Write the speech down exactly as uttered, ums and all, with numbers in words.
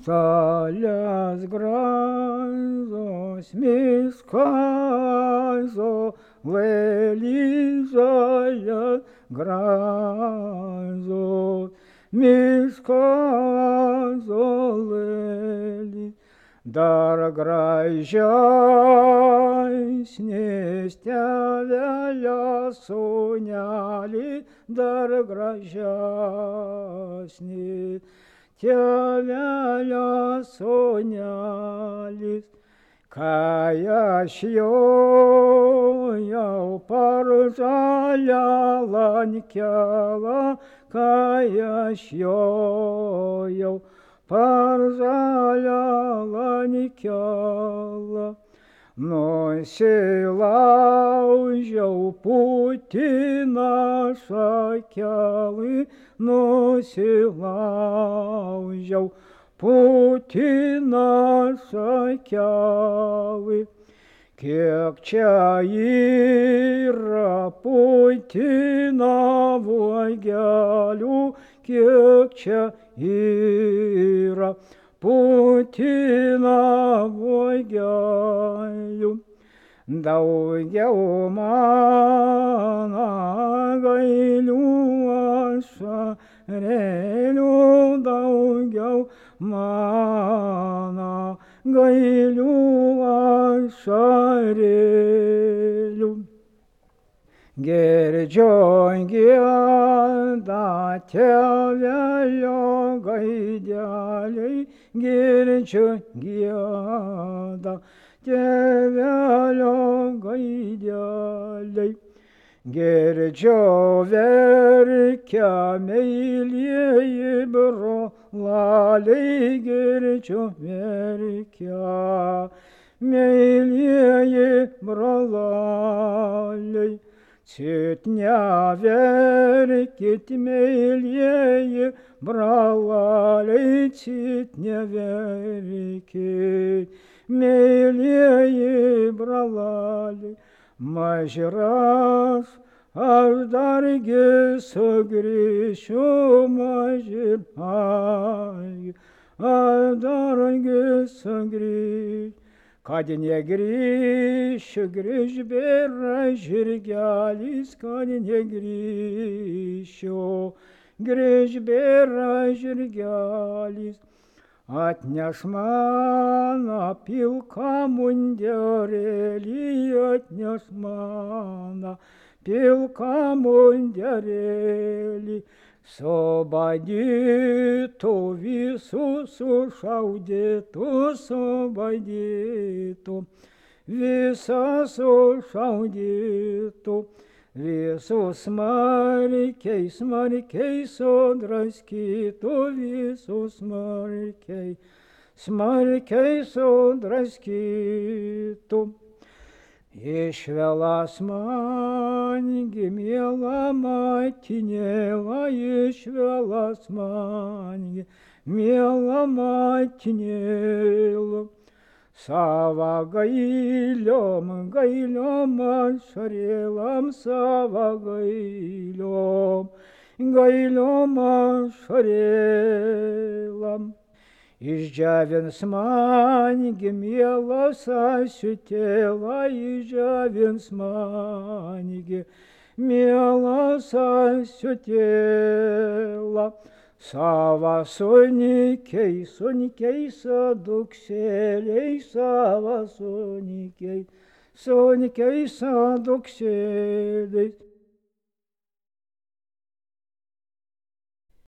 Žalias grazos miskazo, lėlys žalias grazos miskazo lėlys. Dar gražesnis tėvelio sūnelis, dar gražesnis tėvelio sūnelis. Kai aš jojau per žalią lankelą, kai aš jojau per žalią lankelą, nusilaužiau Putiną šakelį, nusilaužiau Putiną šakelį. Kiek čia yra Putino vagelių, kiek čia yra Putino vagelių. Daugiau mano gailių ašarėlių, daugiau mano gailių ašarėlių. Girdžiu gieda tėvelio gaideliai, girdžiu gieda tėvelio gaideliai. Girdžiu verkia meilieji brolaliai, girdžiu verkia meilieji brolaliai. Cit neverkit meilieji brolaliai, cit neverkit meilieji brolaliai. Mažyras aš dargi sugrįšiu, mažyras aš dargi sugrįšiu. Kad negrįšiu, grįž bėra žirgelis, kad negrįšiu, grįž bėra žirgelis. Atneš mano pilką munderėlį, atneš mano pilką munderėlį. Subadytų visus sušaudytų, subadytų visus sušaudytų, visus smarkiai, smarkiai sudraskytų, visus smarkiai, smarkiai sudraskytų. Išvelas man miela motinėla, išvelas man miela motinėla. Savo gailiom, gailiom ašarėlam, savo gailiom, gailiom ašarėlam. Išdžiavins man mielas asiutėla, išdžiavins man mielas asiutėla. Savo sunikiai, sunikiai saduksėliai, savo sunikiai, sunikiai saduksėliai.